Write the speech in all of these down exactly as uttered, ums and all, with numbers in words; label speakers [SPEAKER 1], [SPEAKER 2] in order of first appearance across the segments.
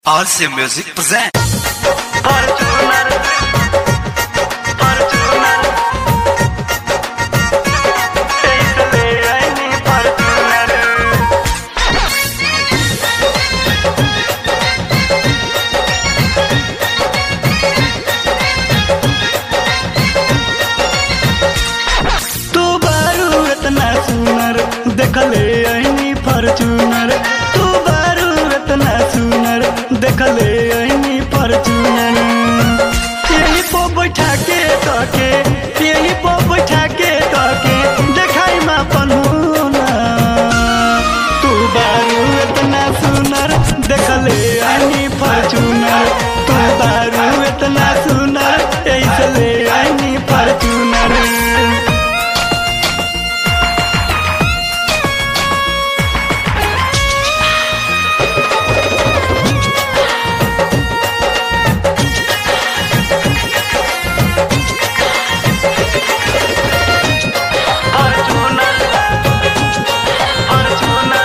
[SPEAKER 1] Alsea Music present
[SPEAKER 2] Fortuner, Fortuner, इसलिए आईनी Fortuner. तू बारू इतना सुनर देखले आईनी Fortuner. तू बारू इतना सुनर देखले आईनी Fortuner. यही पो बैठा के तके यही पो बैठा के तके देखाई माँ पन्हुना. तू बारू इतना सुनर देखले आईनी Fortuner. तू बारू इतना सुनर ऐसले आईनी Fortuner. Fortuner, Fortuner,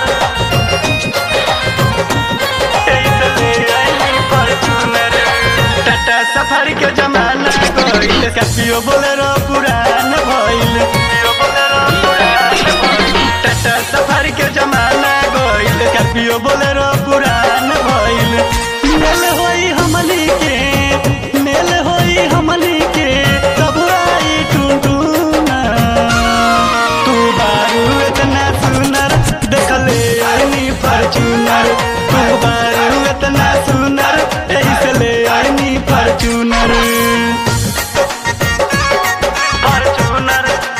[SPEAKER 2] ऐसले आईनी Fortuner. टाटा सफारी के जमाना गइल, स्कॉर्पियो बोलेरो पुरान भइल. टाटा सफारी के जमाना गइल, स्कॉर्पियो बोलेरो पुरान भइल. मेल होई हमनी के मेल होई हमनी के तब आई टुनटुना. तू बारू इतना सुनर देखले आईनी Fortuner. तू बारू इतना सुनर ऐसले आईनी Fortuner. Fortuner,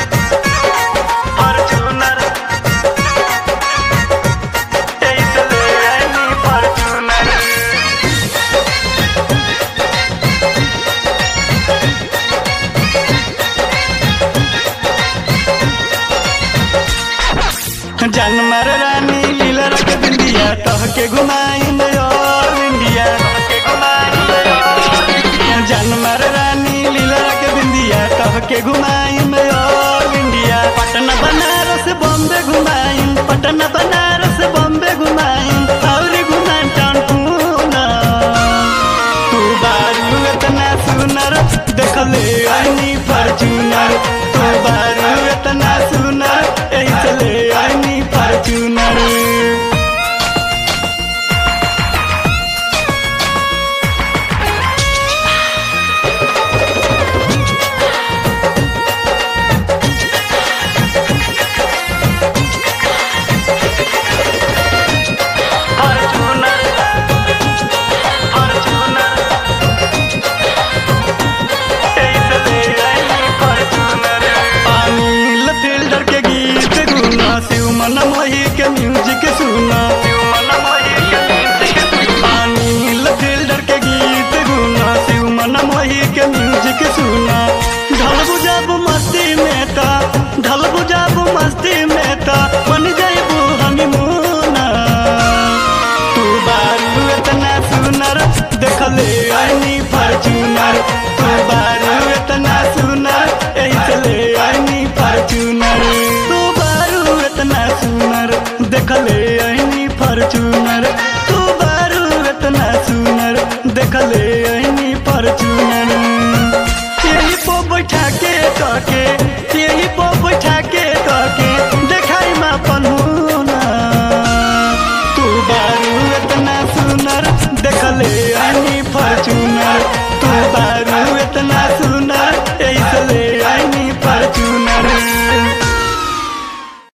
[SPEAKER 2] Fortuner, ऐसले आईनी Fortuner. जनमर रानी लीला रख बिंदिया तह के घुमाइन और इंडिया. जनमर रानी लीला रख बिंदिया तह के घुमाइन और इंडिया. पटना बनारस बॉम्बे घुमाइन पटना बनारस बॉम्बे घुमाइन और घुमाइन टानपुना. तू बारू इतना सुनर देखले आईनी Fortuner. तू बारू इतना सुनर ऐसले आईनी Fortuner. Fortuner, Fortuner, ऐसले आईनी Fortuner. अनिल फिल्टर के गीत गुना शिव मन मोही के म्यूजिक सुना. अनिल फिल्टर के गीत गुना शिव मन मोही के म्यूजिक सुना. ढल बुझाबू मस्ती में ता ढल बुझाबू मस्ती में ता बन जाइबू हनीमूना. तू बारू इतना सुनर देखले आईनी Fortuner. तू बारू इतना सुनर ऐसले आईनी Fortuner. तू बारू इतना सुनर देखले आईनी Fortuner.